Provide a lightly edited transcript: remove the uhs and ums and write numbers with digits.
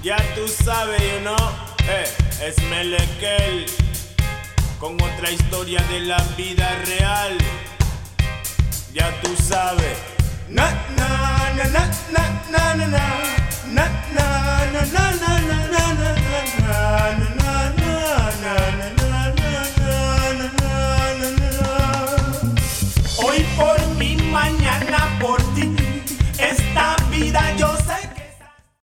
Ya tú sabes, you know, es Melekel con otra historia de la vida real. Ya tú sabes. Na na na na na na na na.